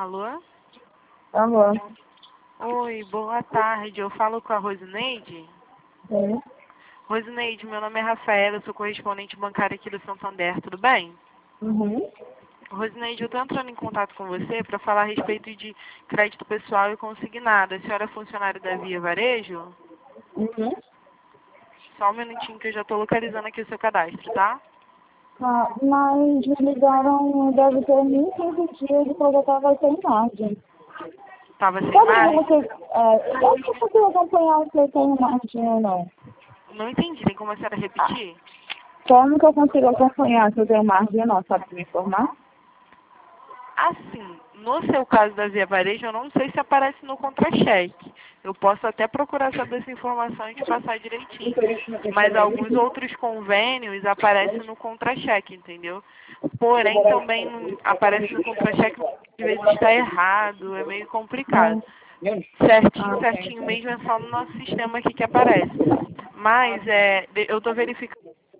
Alô? Alô? Oi, boa tarde. Eu falo com a Rosineide? Sim. Rosineide, meu nome é Rafaela, eu sou correspondente bancária aqui do Santander, tudo bem? Uhum. Rosineide, eu estou entrando em contato com você para falar a respeito de crédito pessoal e consignado. A senhora é funcionária da Via Varejo? Uhum. Só um minutinho que eu já estou localizando aqui o seu cadastro, tá? Ah, mas me ligaram, deve ter 1.015 dias e eu estava sem margem. Tava sem Sabe como margem? como que eu consigo acompanhar se eu tenho margem ou não? Não entendi, tem como a senhora repetir? Como que eu consigo acompanhar se eu tenho margem ou não? Sabe me informar? Assim, no seu caso da Via Varejo, eu não sei se aparece no contra-cheque. Eu posso até procurar saber essa informação e te passar direitinho. Mas alguns outros convênios aparecem no contra-cheque, entendeu? Porém, também aparece no contra-cheque, às vezes está errado, é meio complicado. Não. Certinho, Ah, certinho mesmo é só no nosso sistema aqui que aparece. Mas eu estou verificando.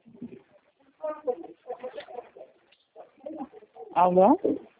alô?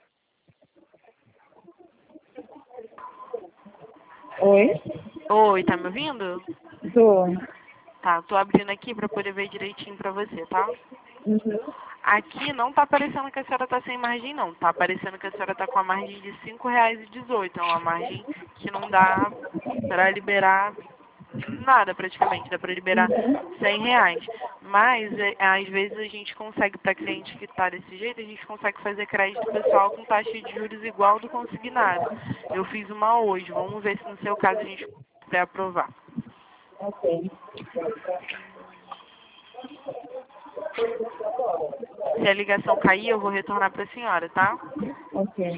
Oi? Oi, tá me ouvindo? Tô. Tá, tô abrindo aqui para poder ver direitinho para você, tá? Uhum. Aqui não tá aparecendo que a senhora tá sem margem, não. Tá aparecendo que a senhora tá com a margem de R$ 5,18. É uma margem que não dá para liberar nada praticamente. Dá para liberar R$ 100. Mas, às vezes, a gente consegue, para cliente que tá desse jeito, a gente consegue fazer crédito pessoal com taxa de juros igual do consignado. Eu fiz uma hoje. Vamos ver se no seu caso a gente vai aprovar. Ok. Se a ligação cair, eu vou retornar para a senhora, tá? Ok.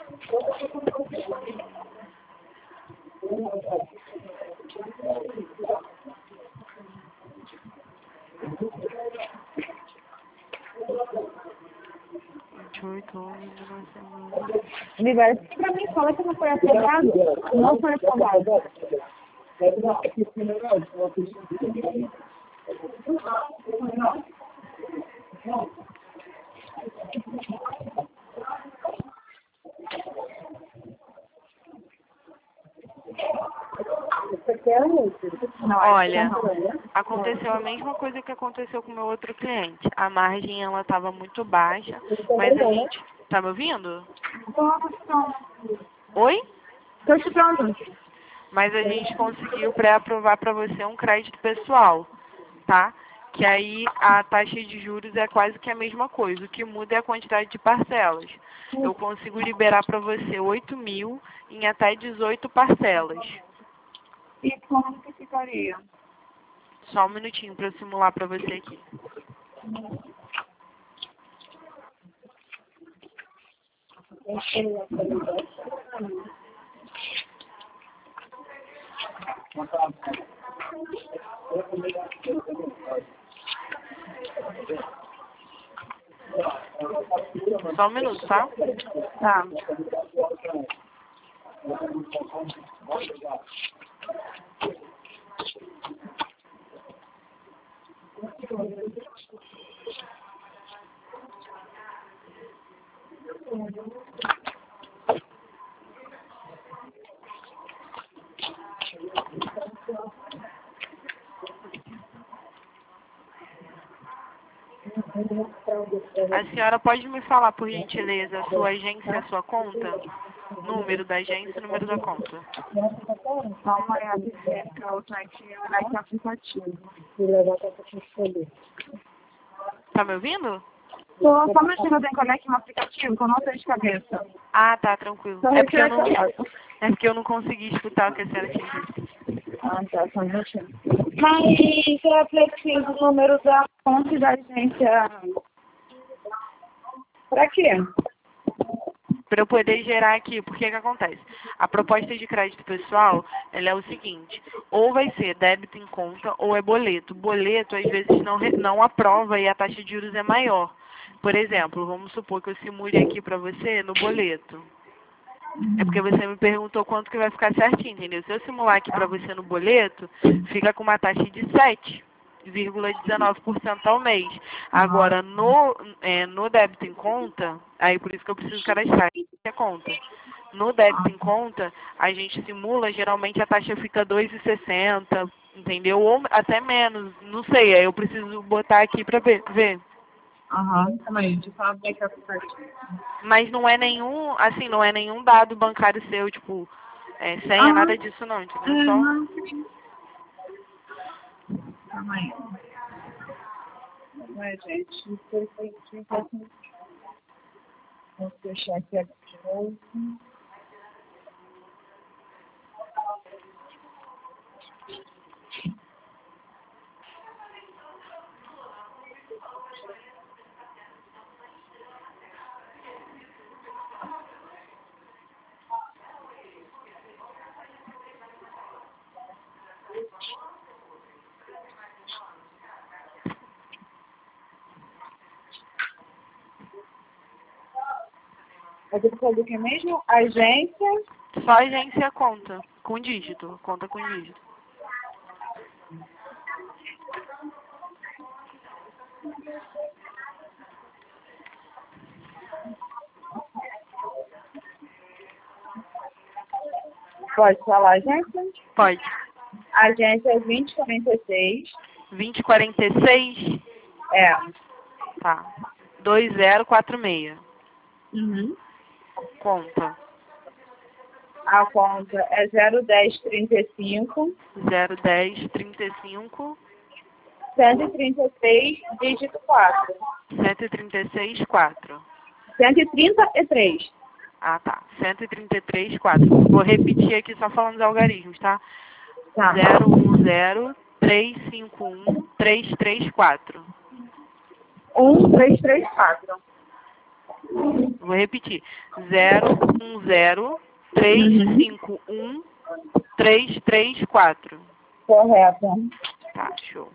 Libera isso pra mim, fala que não foi aprovado. Não foi aprovado. Não, Olha, não. aconteceu a mesma coisa que aconteceu com o meu outro cliente. A margem ela estava muito baixa, mas a gente... Tá me ouvindo? Oi? Estou escutando. Mas a gente conseguiu pré-aprovar para você um crédito pessoal, tá? Que aí a taxa de juros é quase que a mesma coisa. O que muda é a quantidade de parcelas. Eu consigo liberar para você 8.000 em até 18 parcelas. E como que ficaria? Só um minutinho para eu simular para você aqui. Só um minuto, tá? Tá. A senhora pode me falar, por gentileza, a sua agência e a sua conta? Número da agência e número da conta. Dá uma olhada cerca o site no aplicativo. Tá me ouvindo? Tô só mexendo bem conecta no aplicativo, que eu não sei de cabeça. Ah, tá, tranquilo. Só É porque eu não consegui escutar o que a senhora tinha dito. Ah, tá, só mexendo. Mas é preciso o número da conta e da agência. Pra quê? Para eu poder gerar aqui, porque que acontece? A proposta de crédito pessoal, ela é o seguinte, ou vai ser débito em conta ou é boleto. Boleto, às vezes, não aprova e a taxa de juros é maior. Por exemplo, vamos supor que eu simule aqui para você no boleto. É porque você me perguntou quanto que vai ficar certinho, entendeu? Se eu simular aqui para você no boleto, fica com uma taxa de 7,19% ao mês. Agora, no débito em conta, aí por isso que eu preciso cadastrar a conta. No débito em conta, a gente simula, geralmente a taxa fica 2,60, entendeu? Ou até menos, não sei, aí eu preciso botar aqui pra ver. Aham, calma aí, deixa eu só abrir aqui a aplicativo. Mas não é nenhum, assim, não é nenhum dado bancário seu, tipo, senha, nada disso não, entendeu? Só... Aham, calma aí. Ué, gente, foi assim. Vou fechar aqui de novo. Aqui tu falou o que mesmo? Agência. Só agência conta, com dígito, conta com dígito. Pode falar, agência? Pode. Agência é 2046. 2046, É. tá. 2046, Uhum. conta. A conta é 01035 01035 136, dígito 4. 136 4. 133. Ah, tá. 133 4. Vou repetir aqui só falando os algarismos, tá? Tá. 010 351 334. 1334. Vou repetir. 010 351 334. Correto. Tá, show.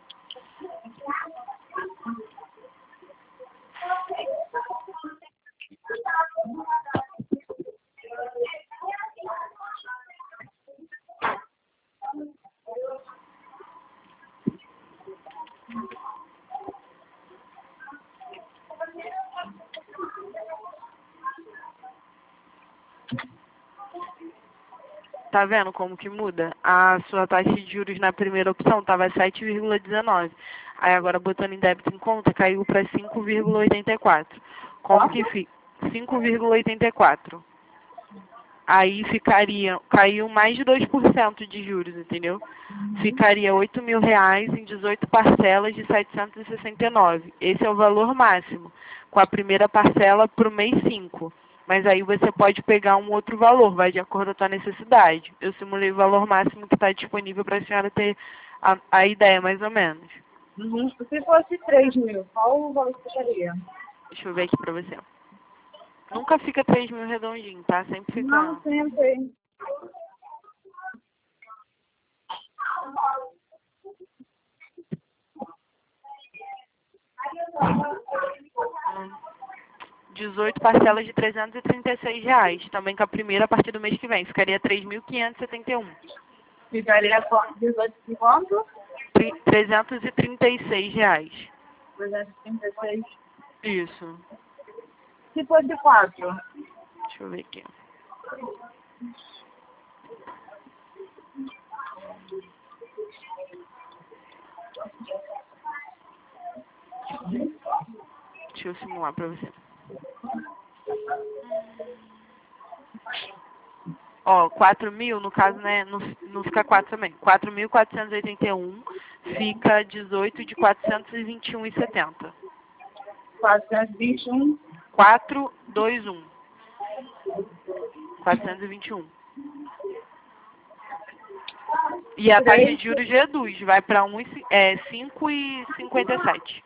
Tá vendo como que muda? A sua taxa de juros na primeira opção estava 7,19. Aí agora botando em débito em conta, caiu para 5,84. Como que fica? 5,84. Aí caiu mais de 2% de juros, entendeu? Ficaria R$ 8.000 em 18 parcelas de 769. Esse é o valor máximo, com a primeira parcela para o mês 5. Mas aí você pode pegar um outro valor, vai de acordo com a sua necessidade. Eu simulei o valor máximo que está disponível para a senhora ter a ideia, mais ou menos. Uhum. Se fosse 3 mil, qual o valor que ficaria? Deixa eu ver aqui para você. Nunca fica 3.000 redondinho, tá? Sempre fica... Não, sempre. Hum, 18 parcelas de R$ 336, também com a primeira a partir do mês que vem. Ficaria 3.571. Ficaria com 18 de quanto? R$ 336. 236. Isso. Se fosse 4. Deixa eu ver aqui. Deixa eu simular pra você. Ó, 4.000, no caso, né, não fica 4 também. 4.481 fica 18 de 421,70. 421. 421. 421. E a taxa de juros reduz, vai para 5,57.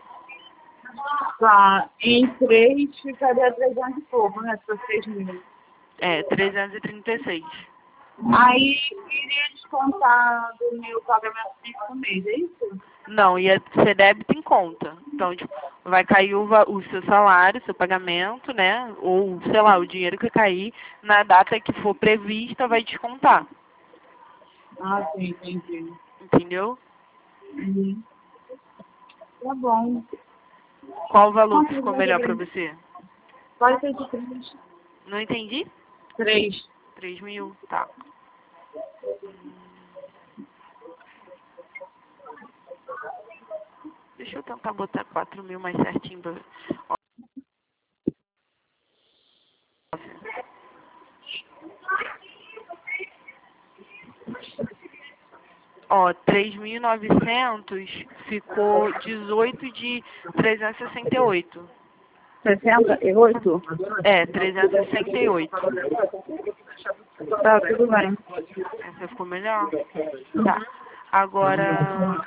Tá. Em 3 ficaria 300 e pouco, né? Se fosse 3 mil. 336. Aí iria descontar do meu pagamento fixo no mês, é isso? Não, ia ser débito em conta. Então, tipo, vai cair o seu salário, seu pagamento, né? Ou, sei lá, o dinheiro que cair, na data que for prevista, vai descontar. Ah, sim, entendi. Entendeu? Uhum. Tá bom. Qual o valor que ficou melhor pra você? Pode ser de 3. Não entendi? 3. 3.000, tá. Deixa eu tentar botar 4.000 mais certinho. Ó, 3.900 ficou 18 de 368. 68? É, 368. Tá, tudo bem. Essa ficou melhor? Tá. Agora,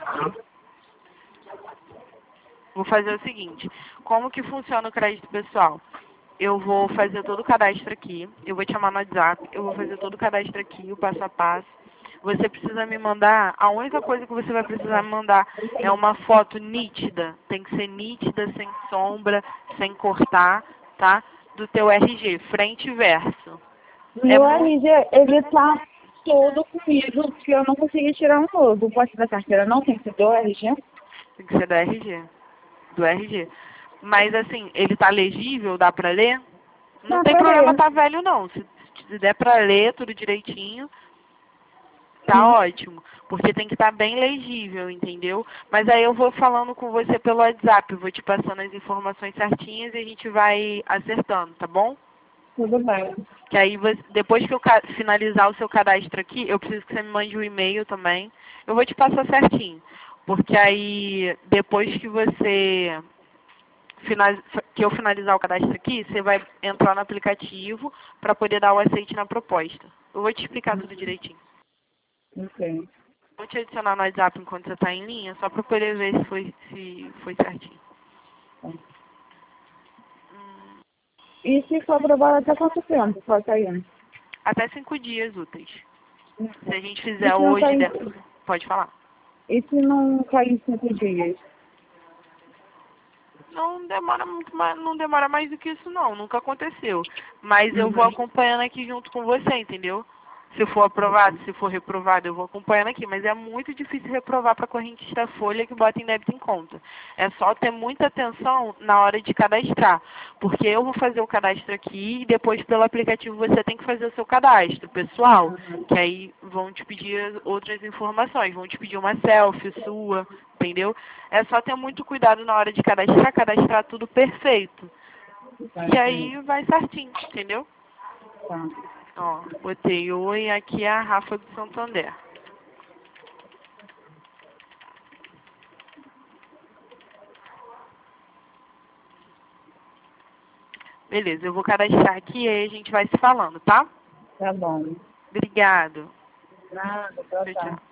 vou fazer o seguinte. Como que funciona o crédito pessoal? Eu vou fazer todo o cadastro aqui. Eu vou te chamar no WhatsApp. Eu vou fazer todo o cadastro aqui, o passo a passo. Você precisa me mandar, a única coisa que você vai precisar me mandar é uma foto nítida. Tem que ser nítida, sem sombra, sem cortar, tá? Do teu RG, frente e verso. Meu RG, ele tá todo comigo, porque eu não consegui tirar um novo. Pode ser da carteira, não tem que ser do RG? Tem que ser do RG. Do RG. Mas assim, ele tá legível, dá pra ler? Não Dá tem pra problema, ler. tá velho não. Se der pra ler tudo direitinho, tá ótimo. Porque tem que estar bem legível, entendeu? Mas aí eu vou falando com você pelo WhatsApp, vou te passando as informações certinhas e a gente vai acertando, tá bom? Tudo bem. Que aí, depois que eu finalizar o seu cadastro aqui, eu preciso que você me mande um e-mail também. Eu vou te passar certinho. Porque aí, depois que você que eu finalizar o cadastro aqui, você vai entrar no aplicativo para poder dar o aceite na proposta. Eu vou te explicar tudo direitinho. Ok. Vou te adicionar no WhatsApp enquanto você está em linha, só para poder ver se foi certinho. E se for aprovado até quanto tempo pode sair? Até 5 dias úteis. Se a gente E fizer se não hoje, cair, pode falar. e se não cair em 5 dias? Não demora muito mais, não demora mais do que isso não, nunca aconteceu. Mas eu vou acompanhando aqui junto com você, entendeu? Se for aprovado, se for reprovado, eu vou acompanhando aqui. Mas é muito difícil reprovar para correntista folha que bota em débito em conta. É só ter muita atenção na hora de cadastrar. Porque eu vou fazer o cadastro aqui e depois pelo aplicativo você tem que fazer o seu cadastro pessoal. Que aí vão te pedir outras informações. Vão te pedir uma selfie sua, entendeu? É só ter muito cuidado na hora de cadastrar tudo perfeito. E aí vai certinho, entendeu? Tá. Ó, botei oi, aqui é a Rafa do Santander. Beleza, eu vou cadastrar aqui e aí a gente vai se falando, tá? Tá bom. Obrigado. Nada, Tchau, tá. tchau.